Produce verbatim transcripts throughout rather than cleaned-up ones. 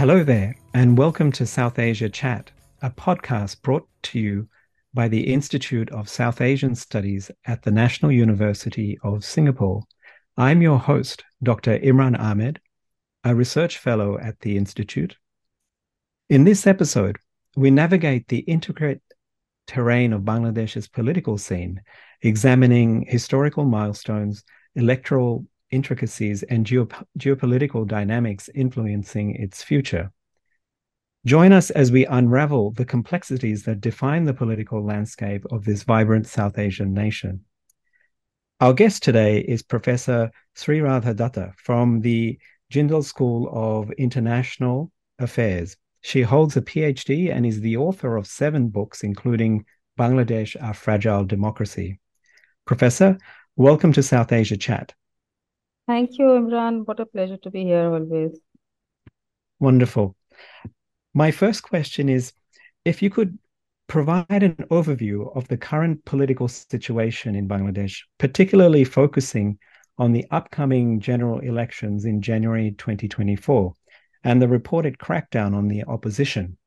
Hello there, and welcome to South Asia Chat, a podcast brought to you by the Institute of South Asian Studies at the National University of Singapore. I'm your host, Doctor Imran Ahmed, a research fellow at the Institute. In this episode, we navigate the intricate terrain of Bangladesh's political scene, examining historical milestones, electoral intricacies, and geop- geopolitical dynamics influencing its future. Join us as we unravel the complexities that define the political landscape of this vibrant South Asian nation. Our guest today is Professor Sriradha Datta from the Jindal School of International Affairs. She holds a PhD and is the author of seven books, including Bangladesh, A Fragile Democracy. Professor, welcome to South Asia Chat. Thank you, Imran. What a pleasure to be here always. Wonderful. My first question is, if you could provide an overview of the current political situation in Bangladesh, particularly focusing on the upcoming general elections in January twenty twenty-four and the reported crackdown on the opposition.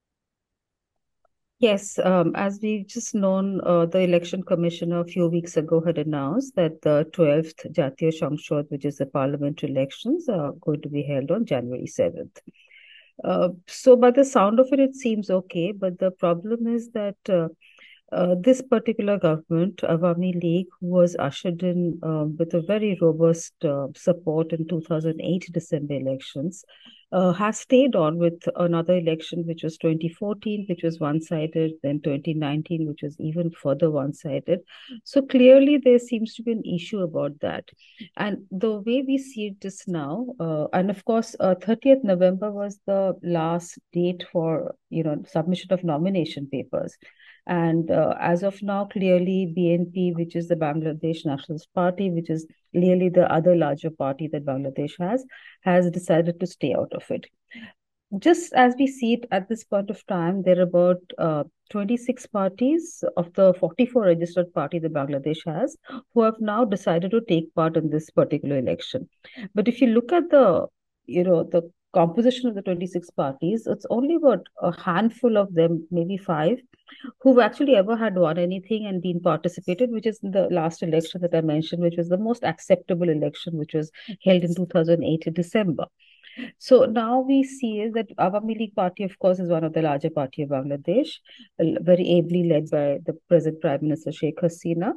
Yes, um, as we've just known, uh, the election commissioner a few weeks ago had announced that the twelfth Jatiya Samshad, which is the parliamentary elections, are going to be held on January seventh. Uh, so by the sound of it, it seems okay, but the problem is that uh, uh, this particular government, Awami League, who was ushered in uh, with a very robust uh, support in two thousand eight December elections, uh, has stayed on with another election, which was twenty fourteen, which was one-sided, then twenty nineteen, which was even further one-sided. So clearly, there seems to be an issue about that. And the way we see it just now, uh, and of course, uh, thirtieth November was the last date for you know submission of nomination papers. And uh, as of now, clearly B N P, which is the Bangladesh Nationalist Party, which is clearly the other larger party that Bangladesh has, has decided to stay out of it. Just as we see it at this point of time, there are about uh, twenty-six parties of the forty-four registered party that Bangladesh has who have now decided to take part in this particular election. But if you look at the, you know, the composition of the twenty-six parties, it's only about a handful of them, maybe five, who've actually ever had won anything and been participated, which is in the last election that I mentioned, which was the most acceptable election, which was held in two thousand eight in December. So now we see is that Awami League Party, of course, is one of the larger party of Bangladesh, very ably led by the present Prime Minister Sheikh Hasina.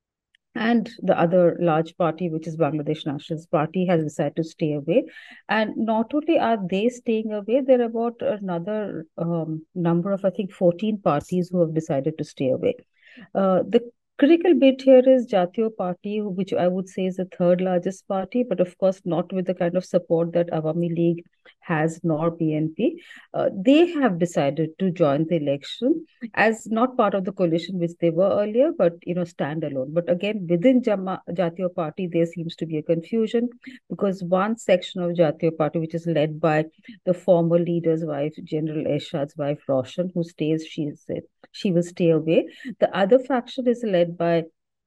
And the other large party, which is Bangladesh Nationalist Party, has decided to stay away. And not only are they staying away, there are about another um, number of, I think, fourteen parties who have decided to stay away. Uh, the critical bit here is Jatiyo Party, which I would say is the third largest party, but of course not with the kind of support that Awami League has nor B N P. Uh, they have decided to join the election as not part of the coalition which they were earlier, but you know standalone. But again, within Jama, Jatiyo Party, there seems to be a confusion because one section of Jatiyo Party, which is led by the former leader's wife, General Ershad's wife, Roshan, who stays, she said she will stay away. The other faction is led by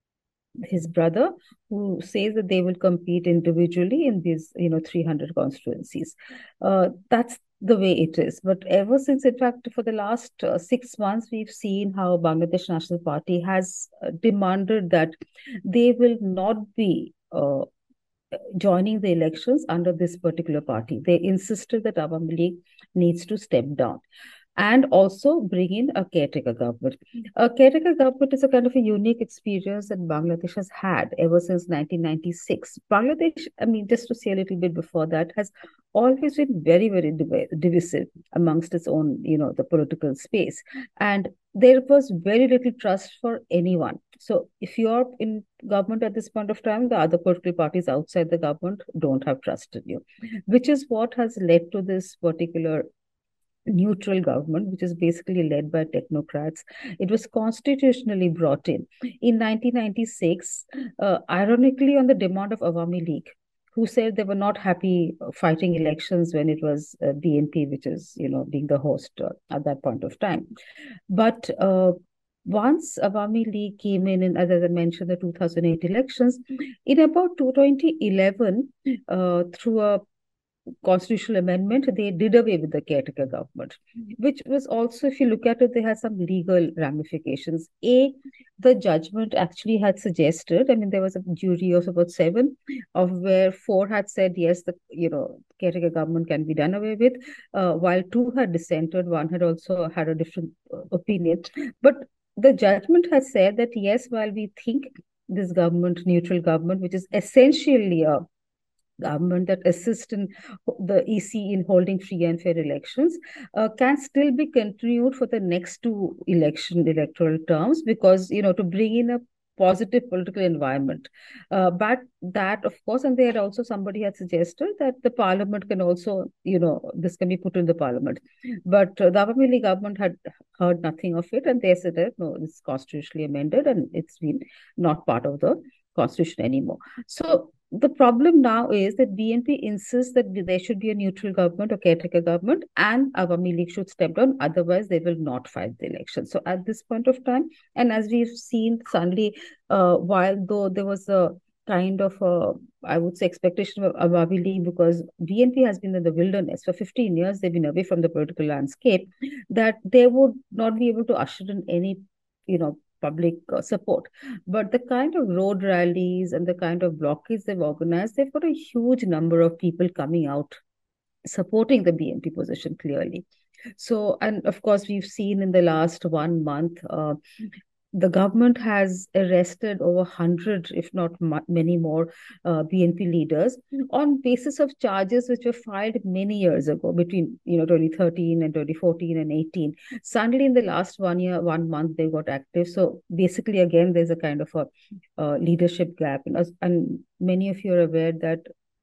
his brother, who says that they will compete individually in these, you know, three hundred constituencies. Uh, that's the way it is. But ever since, in fact, for the last uh, six months, we've seen how Bangladesh National Party has uh, demanded that they will not be uh, joining the elections under this particular party. They insisted that Awami League needs to step down and also bring in a caretaker government. A caretaker government is a kind of a unique experience that Bangladesh has had ever since nineteen ninety-six. Bangladesh, I mean, just to say a little bit before that, has always been very, very div- divisive amongst its own, you know, the political space. And there was very little trust for anyone. So if you're in government at this point of time, the other political parties outside the government don't have trust in you, which is what has led to this particular neutral government, which is basically led by technocrats. It was constitutionally brought in in nineteen ninety-six, uh, ironically, on the demand of Awami League, who said they were not happy fighting elections when it was uh, B N P, which is, you know, being the host uh, at that point of time. But uh, once Awami League came in, and as I mentioned, the two thousand eight elections, in about twenty eleven, uh, through a constitutional amendment, they did away with the caretaker government, which was also, if you look at it, they had some legal ramifications. A, the judgment actually had suggested, I mean, there was a jury of about seven, of where four had said, yes, the, you know, caretaker government can be done away with, uh, while two had dissented, one had also had a different uh, opinion. But the judgment has said that, yes, while we think this government, neutral government, which is essentially a government that assists in the E C in holding free and fair elections, uh, can still be continued for the next two election electoral terms, because, you know, to bring in a positive political environment. Uh, but that, of course, and they had also, somebody had suggested that the parliament can also, you know, this can be put in the parliament. But uh, the Awami League government had heard nothing of it, and they said that, no, it's constitutionally amended and it's been not part of the constitution anymore. So the problem now is that B N P insists that there should be a neutral government or caretaker government, and Awami League should step down. Otherwise, they will not fight the election. So at this point of time, and as we've seen, suddenly, uh, while though there was a kind of a, I would say, expectation of Awami League, because B N P has been in the wilderness for fifteen years, they've been away from the political landscape, that they would not be able to usher in any, you know, public uh, support. But the kind of road rallies and the kind of blockades they've organized, they've got a huge number of people coming out supporting the B N P position clearly. So, and of course, we've seen in the last one month, uh, the government has arrested over one hundred, if not many more, uh, B N P leaders on basis of charges which were filed many years ago, between, you know, twenty thirteen and twenty fourteen and eighteen. Suddenly, in the last one year, one month, they got active. So basically, again, there's a kind of a uh, leadership gap. And, and many of you are aware that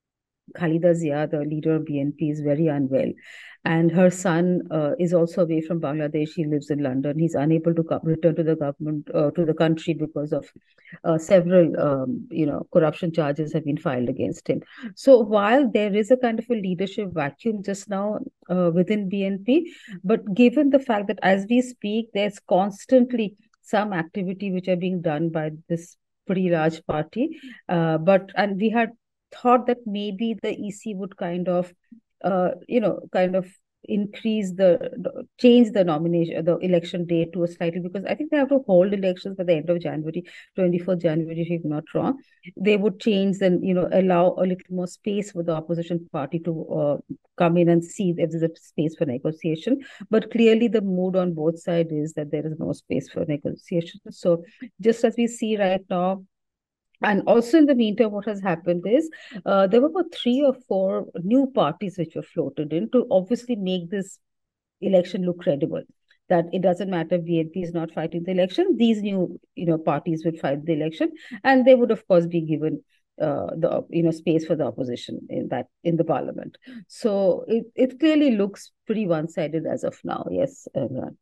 Khalida Zia, the leader of B N P, is very unwell. And her son uh, is also away from Bangladesh. He lives in London. He's unable to come, return to the government, uh, to the country, because of uh, several, um, you know, corruption charges have been filed against him. So while there is a kind of a leadership vacuum just now uh, within B N P, but given the fact that as we speak, there's constantly some activity which are being done by this pretty large party. Uh, but, and we had thought that maybe the E C would kind of, uh, you know, kind of increase the, change the nomination, the election date to a slightly, because I think they have to hold elections by the end of January, twenty-fourth January, if I'm not wrong. They would change, then, you know, allow a little more space for the opposition party to uh, come in and see if there's a space for negotiation. But clearly the mood on both sides is that there is no space for negotiation. So just as we see right now, and also in the meantime, what has happened is uh, there were about three or four new parties which were floated in to obviously make this election look credible. That it doesn't matter, B N P is not fighting the election. These new, you know, parties would fight the election, and they would, of course, be given uh, the, you know, space for the opposition in that, in the parliament. So it, it clearly looks pretty one-sided as of now. Yes, Imran.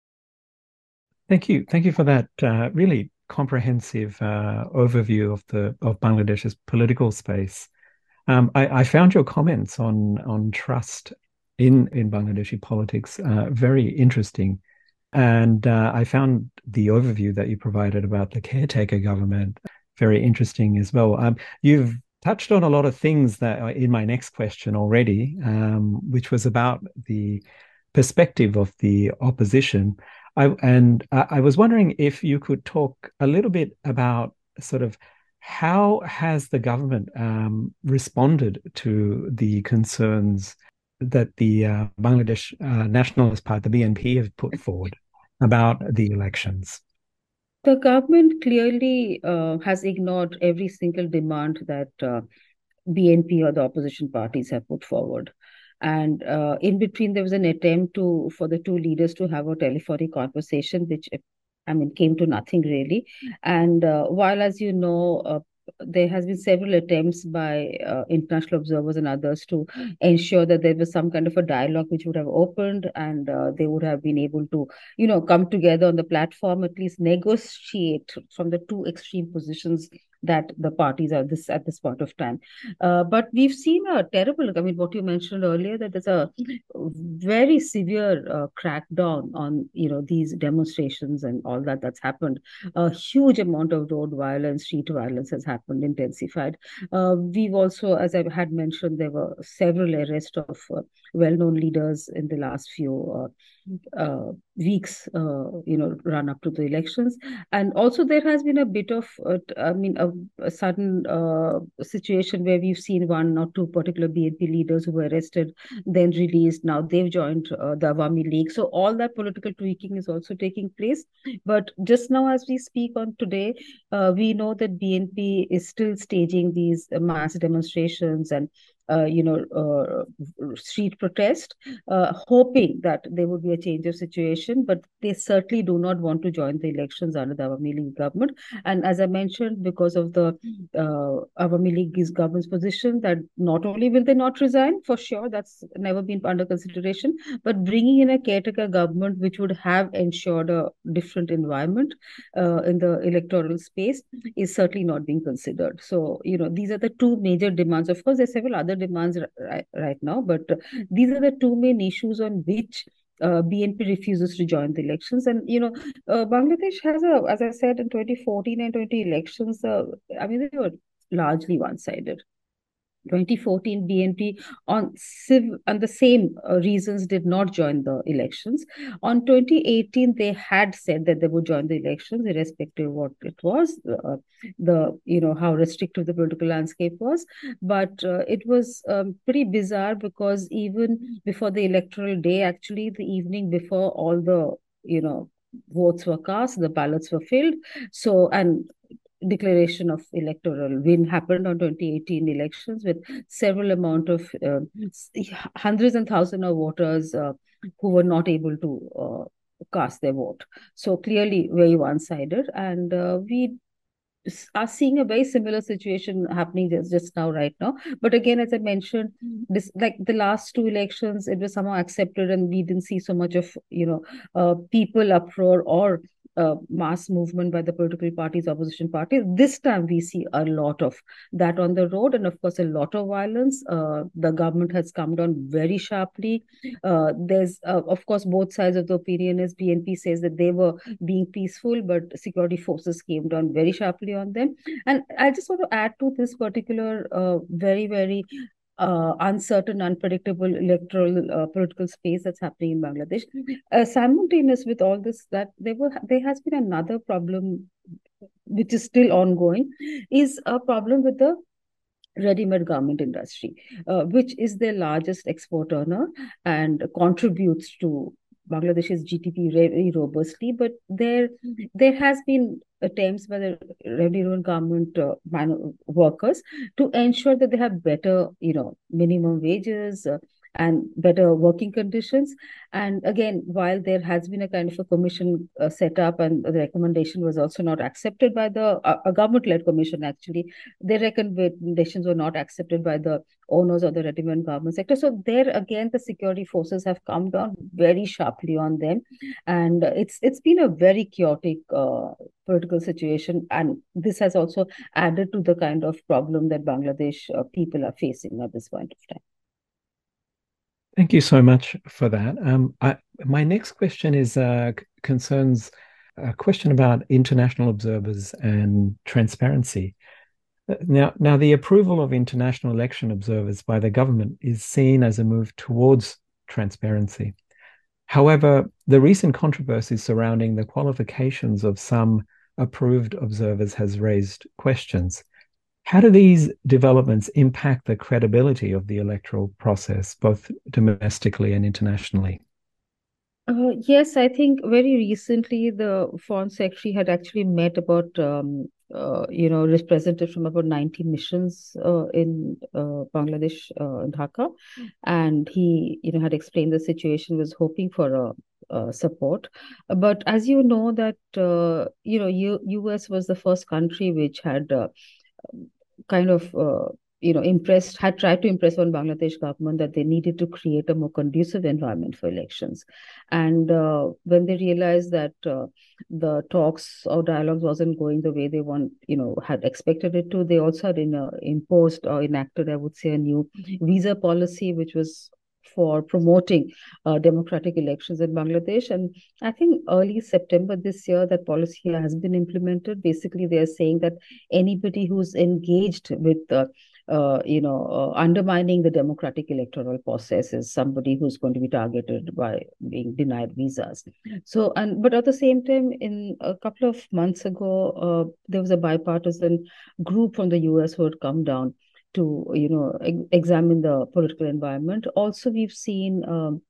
Thank you. Thank you for that uh, really comprehensive uh, overview of the of Bangladesh's political space. Um, I, I found your comments on on trust in in Bangladeshi politics uh, very interesting, and uh, I found the overview that you provided about the caretaker government very interesting as well. Um, you've touched on a lot of things that are in my next question already, um, which was about the perspective of the opposition. I, and I was wondering if you could talk a little bit about sort of how has the government um, responded to the concerns that the uh, Bangladesh uh, Nationalist Party, the B N P, have put forward about the elections? The government clearly uh, has ignored every single demand that uh, B N P or the opposition parties have put forward. And uh, in between, there was an attempt to for the two leaders to have a telephonic conversation, which, I mean, came to nothing really. And uh, while, as you know, uh, there has been several attempts by uh, international observers and others to ensure that there was some kind of a dialogue which would have opened, and uh, they would have been able to, you know, come together on the platform, at least negotiate from the two extreme positions that the parties are this at this point of time. Uh, but we've seen a terrible, I mean, what you mentioned earlier, that there's a very severe uh, crackdown on, you know, these demonstrations and all that that's happened. A huge amount of road violence, street violence has happened, intensified. Uh, we've also, as I had mentioned, there were several arrests of uh, well-known leaders in the last few uh, uh, weeks, uh, you know, run up to the elections. And also there has been a bit of, uh, I mean, a, a sudden uh, situation where we've seen one or two particular B N P leaders who were arrested, then released. Now they've joined uh, the Awami League. So all that political tweaking is also taking place. But just now, as we speak on today, uh, we know that B N P is still staging these mass demonstrations and uh, you know, uh, street protest, uh, hoping that there would be a change of situation, but they certainly do not want to join the elections under the Awami League government. And as I mentioned, because of the uh, Awami League government's position, that not only will they not resign, for sure, that's never been under consideration, but bringing in a caretaker government which would have ensured a different environment uh, in the electoral space is certainly not being considered. So, you know, these are the two major demands. Of course, there's several other demands right, right now, but uh, these are the two main issues on which uh, B N P refuses to join the elections. And, you know, uh, Bangladesh has a, as I said, in twenty fourteen and twenty elections, uh, I mean, they were largely one-sided. twenty fourteen B N P on civ and the same uh, reasons did not join the elections. On twenty eighteen, they had said that they would join the elections, irrespective of what it was, uh, the you know how restrictive the political landscape was. But uh, it was um, pretty bizarre because even before the electoral day, actually the evening before all the you know votes were cast, the ballots were filled. So and declaration of electoral win happened on twenty eighteen elections with several amount of uh, hundreds and thousands of voters uh, who were not able to uh, cast their vote. So clearly very one-sided. And uh, we are seeing a very similar situation happening just, just now, right now. But again, as I mentioned, this like the last two elections, it was somehow accepted, and we didn't see so much of you know uh, people uproar or uh, mass movement by the political parties, opposition parties. This time, we see a lot of that on the road, and of course, a lot of violence. Uh, the government has come down very sharply. Uh, there's, uh, of course, both sides of the opinion is B N P says that they were being peaceful, but security forces came down very sharply on them. And I just want to add to this particular uh, very, very uh, uncertain, unpredictable electoral uh, political space that's happening in Bangladesh. Uh, simultaneous with all this, that there were there has been another problem which is still ongoing, is a problem with the ready-made garment industry, uh, which is their largest export earner and contributes to Bangladesh's G D P very robustly. But there, there has been attempts by the ready-made garment uh, workers to ensure that they have better, you know, minimum wages. Uh, and better working conditions. And again, while there has been a kind of a commission uh, set up, and the recommendation was also not accepted by the uh, a government-led commission, actually, their recommendations were not accepted by the owners of the ready-made garment sector. So there again, the security forces have come down very sharply on them, and it's it's been a very chaotic uh, political situation, and this has also added to the kind of problem that Bangladesh uh, people are facing at this point of time. Thank you so much for that. Um, I, my next question is uh, concerns a question about international observers and transparency. Now, now, the approval of international election observers by the government is seen as a move towards transparency. However, the recent controversy surrounding the qualifications of some approved observers has raised questions. How do these developments impact the credibility of the electoral process, both domestically and internationally? Uh, yes, I think very recently the Foreign Secretary had actually met about, um, uh, you know, representatives from about ninety missions uh, in uh, Bangladesh, uh, in Dhaka. And he, you know, had explained the situation, was hoping for a uh, support. But as you know that, uh, you know, U US was the first country which had uh, kind of uh, you know, impressed, had tried to impress on Bangladesh government that they needed to create a more conducive environment for elections. And uh, when they realized that uh, the talks or dialogues wasn't going the way they want, you know, had expected it to, they also had in, uh, imposed or enacted, I would say, a new visa policy, which was for promoting uh, democratic elections in Bangladesh. And I think early September this year, that policy has been implemented. Basically, they are saying that anybody who's engaged with uh, uh, you know, uh, undermining the democratic electoral process is somebody who's going to be targeted by being denied visas. So, and but at the same time, in a couple of months ago, uh, there was a bipartisan group from the U S who had come down to, you know, ex- examine the political environment. Also, we've seen um,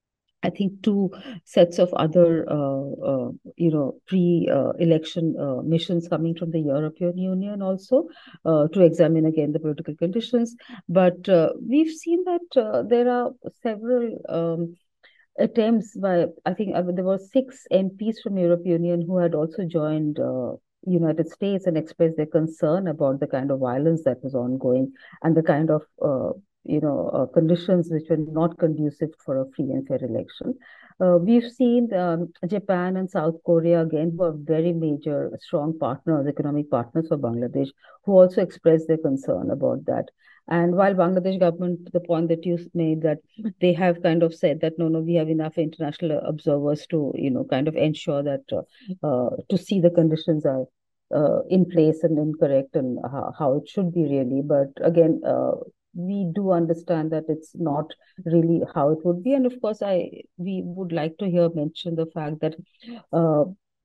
I think two sets of other, uh, uh, you know, pre-election uh, uh, missions coming from the European Union also uh, to examine again the political conditions. But uh, we've seen that uh, there are several um, attempts by, I think uh, there were six M Ps from European Union who had also joined uh, United States and expressed their concern about the kind of violence that was ongoing and the kind of uh, you know uh, conditions which were not conducive for a free and fair election. Uh, we've seen um, Japan and South Korea again, who are very major, strong partners, economic partners for Bangladesh, who also expressed their concern about that. And while Bangladesh government, the point that you made that they have kind of said that no, no, we have enough international observers to, you know, kind of ensure that uh, uh, to see the conditions are uh, in place and incorrect and how, how it should be really. But again, uh, we do understand that it's not really how it would be. And of course, I we would like to hear mention the fact that uh,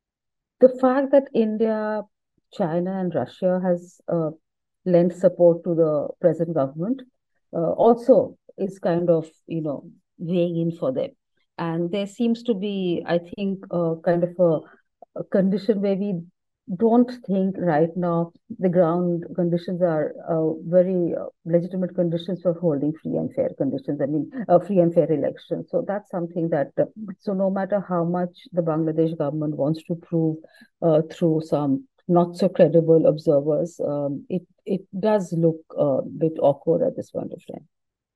the fact that India, China, and Russia has uh, lent support to the present government uh, also is kind of, you know, weighing in for them. And there seems to be, I think, uh, kind of a, a condition where we don't think right now the ground conditions are uh, very uh, legitimate conditions for holding free and fair conditions. I mean, uh, free and fair elections. So that's something that, uh, so no matter how much the Bangladesh government wants to prove uh, through some not so credible observers, um, it it does look a bit awkward at this point of time.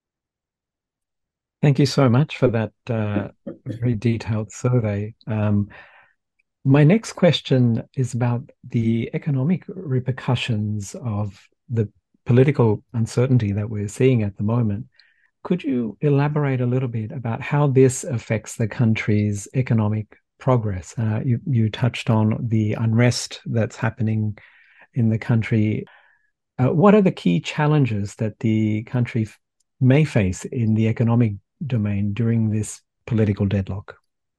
Thank you so much for that uh, very detailed survey. Um, my next question is about the economic repercussions of the political uncertainty that we're seeing at the moment. Could you elaborate a little bit about how this affects the country's economic progress? Uh, you, you touched on the unrest that's happening in the country. Uh, what are the key challenges that the country f- may face in the economic domain during this political deadlock?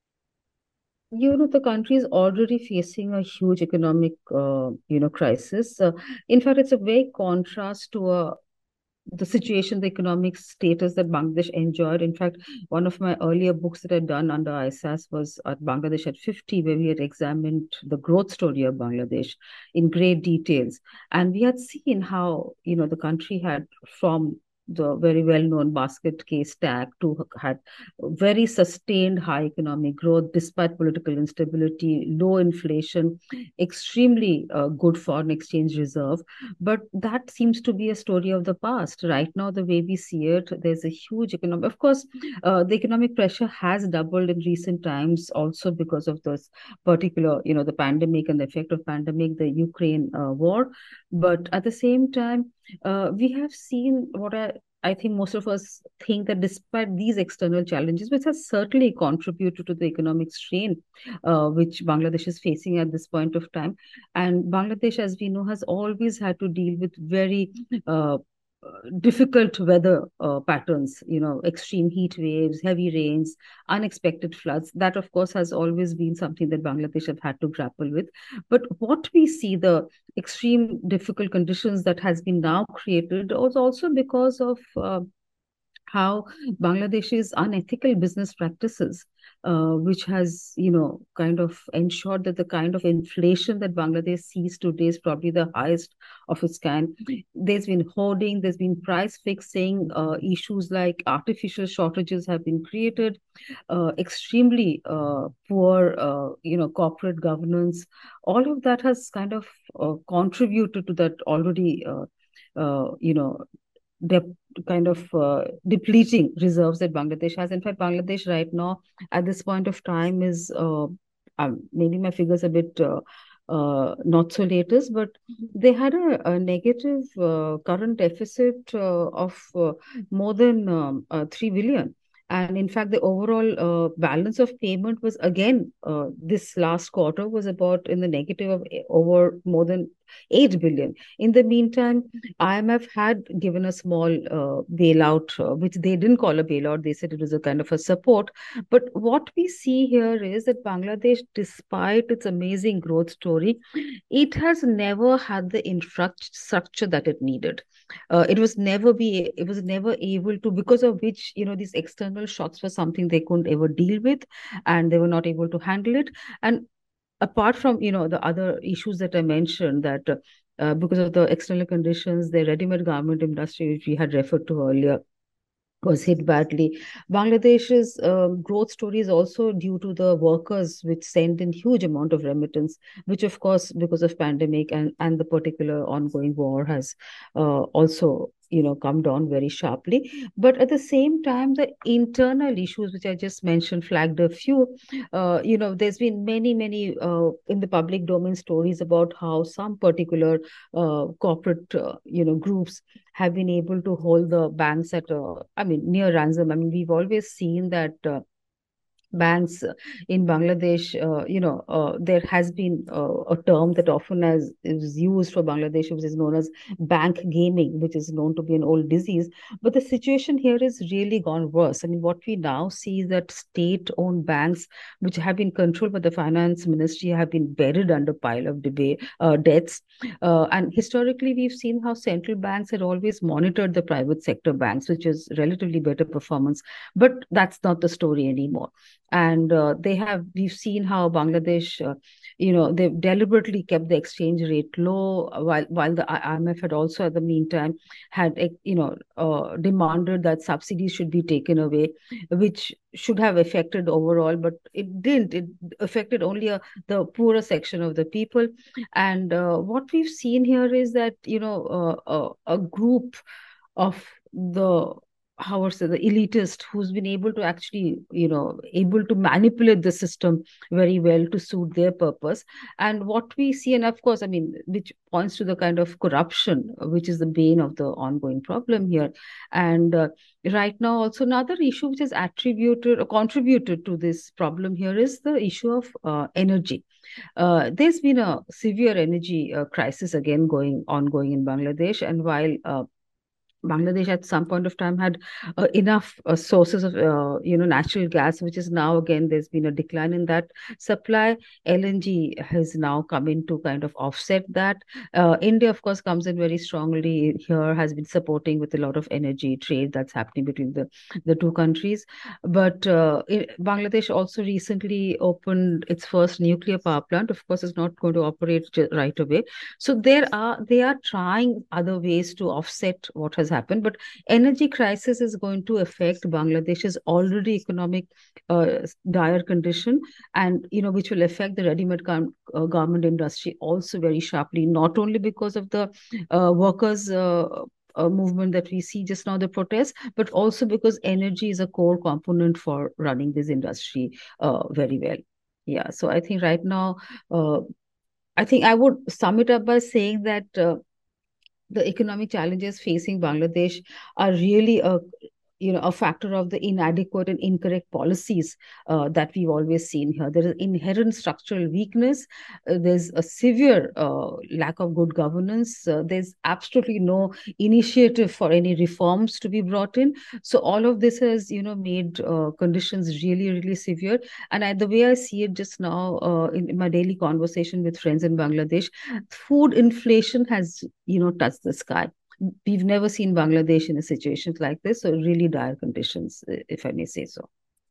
You know, the country is already facing a huge economic, uh, you know, crisis. Uh, in fact, it's a very contrast to a the situation, the economic status that Bangladesh enjoyed. In fact, one of my earlier books that I'd done under I S A S was at Bangladesh at fifty, where we had examined the growth story of Bangladesh in great details. And we had seen how, you know, the country had from the very well-known basket case tag to had very sustained high economic growth despite political instability, low inflation, extremely uh, good foreign exchange reserve. But that seems to be a story of the past. Right now, the way we see it, there's a huge economic, of course, uh, the economic pressure has doubled in recent times also because of this particular, you know, the pandemic and the effect of pandemic, the Ukraine uh, war. But at the same time, uh, we have seen what I I think most of us think that despite these external challenges, which has certainly contributed to the economic strain uh, which Bangladesh is facing at this point of time, and Bangladesh, as we know, has always had to deal with very uh, difficult weather uh, patterns, you know, extreme heat waves, heavy rains, unexpected floods. That, of course, has always been something that Bangladesh have had to grapple with. But what we see, the extreme difficult conditions that has been now created, was also because of uh, how Bangladesh's unethical business practices, uh, which has, you know, kind of ensured that the kind of inflation that Bangladesh sees today is probably the highest of its kind. There's been hoarding, there's been price fixing, uh, issues like artificial shortages have been created, uh, extremely uh, poor, uh, you know, corporate governance. All of that has kind of uh, contributed to that already. Uh, uh, you know, dep- kind of uh, depleting reserves that Bangladesh has. In fact, Bangladesh right now, at this point of time, is uh, um, maybe my figures a bit uh, uh, not so latest, but they had a, a negative uh, current deficit uh, of uh, more than um, uh, three billion. And in fact, the overall uh, balance of payment was again uh, this last quarter was about in the negative of eh, over more than eight billion. In the meantime, I M F had given a small uh, bailout, uh, which they didn't call a bailout. They said it was a kind of a support. But what we see here is that Bangladesh, despite its amazing growth story, it has never had the infrastructure that it needed. Uh, it was never be it was never able to, because of which, you know, these external shocks were something they couldn't ever deal with, and they were not able to handle it. And apart from, you know, the other issues that I mentioned, that uh, uh, because of the external conditions, the ready-made garment industry, which we had referred to earlier, was hit badly. Bangladesh's um, growth story is also due to the workers, which send in huge amount of remittance, which of course, because of pandemic and, and the particular ongoing war, has uh, also, you know, come down very sharply. But at the same time, the internal issues, which I just mentioned, flagged a few. Uh, you know, there's been many, many uh, in the public domain stories about how some particular uh, corporate, uh, you know, groups have been able to hold the banks at a, I mean, near ransom. I mean, we've always seen that uh, banks in Bangladesh, uh, you know, uh, there has been uh, a term that often has is used for Bangladesh, which is known as bank gaming, which is known to be an old disease. But the situation here is really gone worse. I mean, what we now see is that state-owned banks, which have been controlled by the finance ministry, have been buried under pile of debate uh, debts. Uh, and historically, we've seen how central banks had always monitored the private sector banks, which is relatively better performance. But that's not the story anymore. And uh, they have we've seen how Bangladesh, uh, you know, they've deliberately kept the exchange rate low, while while the I M F had also at the meantime had, you know, uh, demanded that subsidies should be taken away, which should have affected overall, but it didn't. It affected only a, the poorer section of the people. And uh, what we've seen here is that, you know, uh, a, a group of the, how would say, the elitist, who's been able to actually, you know, able to manipulate the system very well to suit their purpose. And what we see, and of course, I mean, which points to the kind of corruption which is the bane of the ongoing problem here. And uh, right now also another issue which is attributed or contributed to this problem here is the issue of uh, energy. Uh, there's been a severe energy uh, crisis again going ongoing in Bangladesh, and while uh, Bangladesh at some point of time had uh, enough uh, sources of, uh, you know, natural gas, which is now again there's been a decline in that supply. L N G has now come in to kind of offset that. Uh, India, of course, comes in very strongly here, has been supporting with a lot of energy trade that's happening between the the two countries. But uh, it, Bangladesh also recently opened its first nuclear power plant. Of course, it's not going to operate right away. So there are they are trying other ways to offset what has happened, but energy crisis is going to affect Bangladesh's already economic uh, dire condition, and, you know, which will affect the ready-made gar- uh, garment industry also very sharply. Not only because of the uh, workers. Uh, uh, movement that we see just now, the protests, but also because energy is a core component for running this industry uh, very well. Yeah, so I think right now, uh, I think I would sum it up by saying that uh, the economic challenges facing Bangladesh are really a, you know, a factor of the inadequate and incorrect policies uh, that we've always seen here. There is inherent structural weakness. Uh, there's a severe uh, lack of good governance. Uh, there's absolutely no initiative for any reforms to be brought in. So all of this has, you know, made uh, conditions really, really severe. And I, the way I see it just now uh, in, in my daily conversation with friends in Bangladesh, food inflation has, you know, touched the sky. We've never seen Bangladesh in a situation like this, so really dire conditions, if I may say so.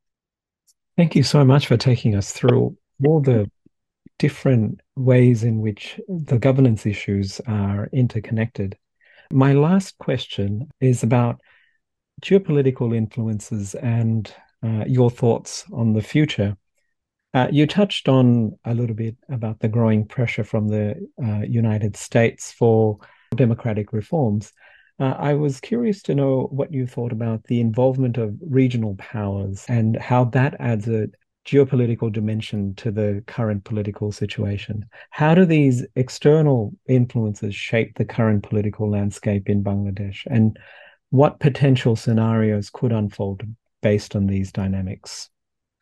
Thank you so much for taking us through all the different ways in which the governance issues are interconnected. My last question is about geopolitical influences and uh, your thoughts on the future. Uh, you touched on a little bit about the growing pressure from the uh, United States for democratic reforms. Uh, I was curious to know what you thought about the involvement of regional powers and how that adds a geopolitical dimension to the current political situation. How do these external influences shape the current political landscape in Bangladesh? And what potential scenarios could unfold based on these dynamics?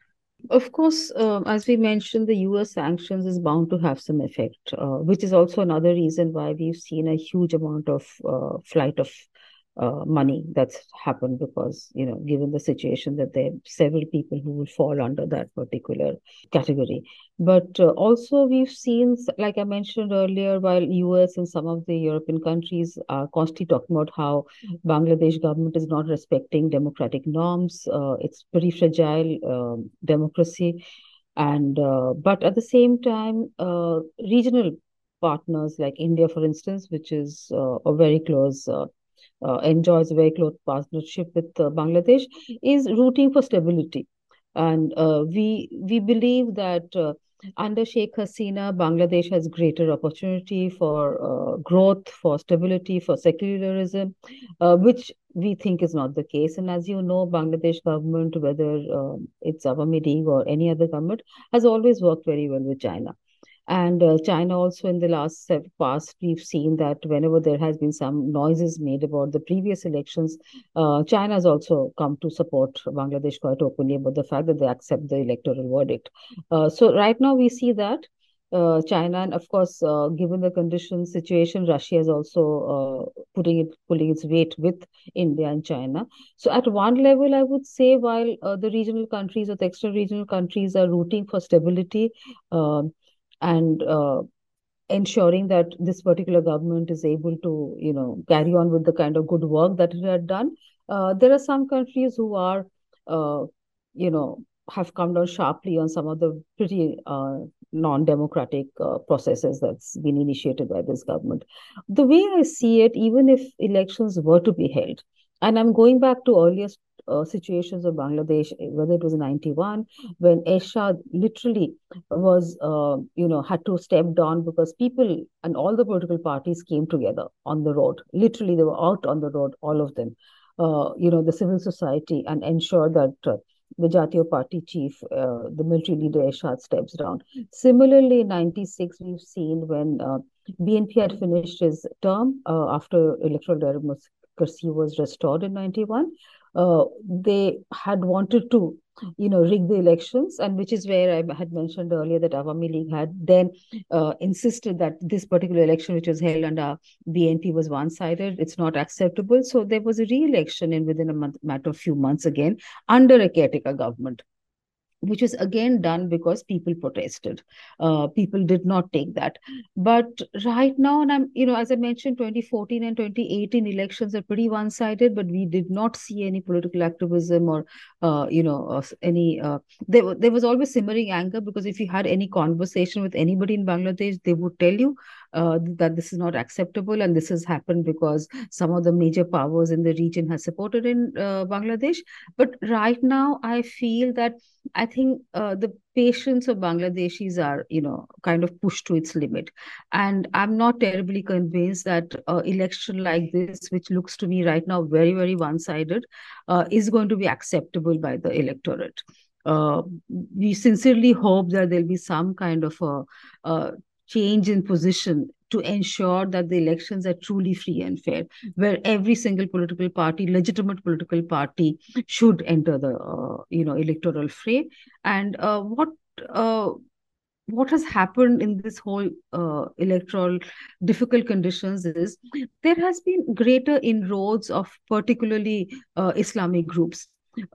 Of course, uh, as we mentioned, the U S sanctions is bound to have some effect, uh, which is also another reason why we've seen a huge amount of uh, flight of uh, money that's happened because, you know, given the situation that there are several people who will fall under that particular category. But uh, also we've seen, like I mentioned earlier, while U S and some of the European countries are constantly talking about how Bangladesh government is not respecting democratic norms. Uh, it's pretty fragile um democracy, and uh, but at the same time, uh, regional partners like India, for instance, which is uh, a very close. Uh, uh, enjoys a very close partnership with uh, Bangladesh, is rooting for stability, and uh, we we believe that uh, under Sheikh Hasina, Bangladesh has greater opportunity for uh, growth, for stability, for secularism, uh, which we think is not the case. And as you know, Bangladesh government, whether uh, it's Awami League or any other government, has always worked very well with China. And uh, China also in the last past, we've seen that whenever there has been some noises made about the previous elections, uh, China has also come to support Bangladesh quite openly about the fact that they accept the electoral verdict. Uh, so right now we see that uh, China, and of course, uh, given the condition situation, Russia is also uh, putting it, pulling its weight with India and China. So at one level, I would say, while uh, the regional countries or the extra regional countries are rooting for stability, um, and uh, ensuring that this particular government is able to, you know, carry on with the kind of good work that it had done. Uh, there are some countries who are, uh, you know, have come down sharply on some of the pretty uh, non-democratic uh, processes that's been initiated by this government. The way I see it, even if elections were to be held, and I'm going back to earlier uh, situations of Bangladesh, whether it was in ninety-one, when Ershad literally was, uh, you know, had to step down because people and all the political parties came together on the road. Literally, they were out on the road, all of them. Uh, you know, the civil society, and ensure that uh, the Jatiya Party chief, uh, the military leader Ershad, steps down. Similarly, in ninety-six, we've seen when uh, B N P had finished his term uh, after electoral democracy was restored in ninety-one. Uh, they had wanted to, you know, rig the elections, and which is where I had mentioned earlier that Awami League had then uh, insisted that this particular election, which was held under B N P, was one-sided. It's not acceptable. So there was a re-election in within a month, matter of few months again under a caretaker government, which was again done because people protested. Uh, people did not take that. But right now, and I'm, you know, as I mentioned, twenty fourteen and twenty eighteen elections are pretty one-sided, but we did not see any political activism or, uh, you know, uh, any, uh, there, there was always simmering anger, because if you had any conversation with anybody in Bangladesh, they would tell you uh, that this is not acceptable, and this has happened because some of the major powers in the region have supported in uh, Bangladesh. But right now, I feel that I think uh, the patience of Bangladeshis are, you know, kind of pushed to its limit. And I'm not terribly convinced that uh, election like this, which looks to me right now very, very one-sided, uh, is going to be acceptable by the electorate. Uh, we sincerely hope that there'll be some kind of a, a change in position to ensure that the elections are truly free and fair, where every single political party, legitimate political party, should enter the uh, you know, electoral fray. And uh, what uh, what has happened in this whole uh, electoral difficult conditions is there has been greater inroads of particularly uh, Islamic groups.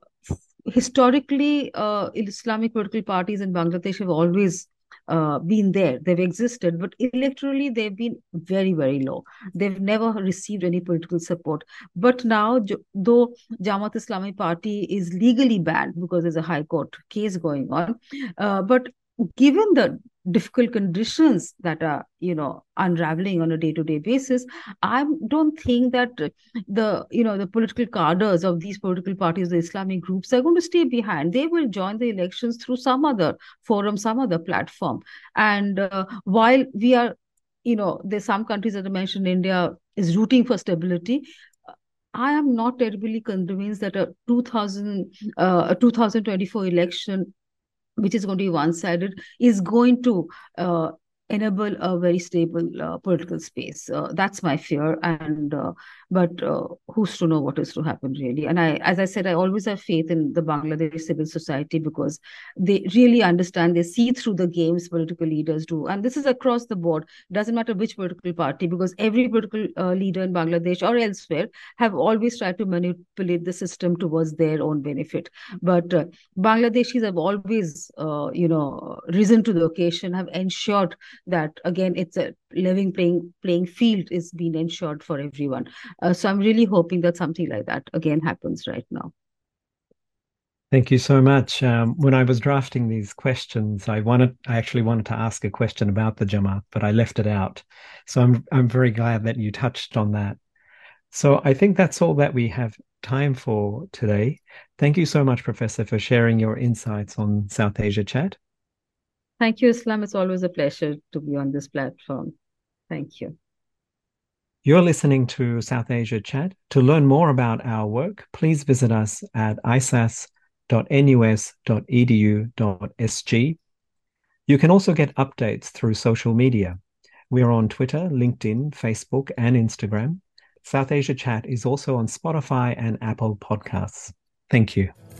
Historically, uh, Islamic political parties in Bangladesh have always uh, been there. They've existed, but electorally they've been very, very low. They've never received any political support. But now, though Jamaat Islami Party is legally banned because there's a high court case going on, uh, but given the difficult conditions that are, you know, unraveling on a day-to-day basis, I don't think that the, you know, the political cadres of these political parties, the Islamic groups, are going to stay behind. They will join the elections through some other forum, some other platform. And uh, while we are, you know, there's some countries that I mentioned, India, is rooting for stability. I am not terribly convinced that a two thousand uh, a two thousand twenty-four election, which is going to be one-sided, is going to uh, enable a very stable uh, political space. Uh, that's my fear, and uh, but uh, who's to know what is to happen really? And I, as I said, I always have faith in the Bangladesh civil society because they really understand. They see through the games political leaders do, and this is across the board. It doesn't matter which political party, because every political uh, leader in Bangladesh or elsewhere have always tried to manipulate the system towards their own benefit. But uh, Bangladeshis have always, uh, you know, risen to the occasion, have ensured that again it's a living playing playing field is being ensured for everyone. Uh, so I'm really hoping that something like that again happens right now. Thank you so much. Um, when I was drafting these questions, I wanted, I actually wanted to ask a question about the Jamaat, but I left it out. So I'm, I'm very glad that you touched on that. So I think that's all that we have time for today. Thank you so much, Professor, for sharing your insights on South Asia Chat. Thank you, Islam. It's always a pleasure to be on this platform. Thank you. You're listening to South Asia Chat. To learn more about our work, please visit us at i s a s dot n u s dot e d u dot s g. You can also get updates through social media. We are on Twitter, LinkedIn, Facebook, and Instagram. South Asia Chat is also on Spotify and Apple Podcasts. Thank you.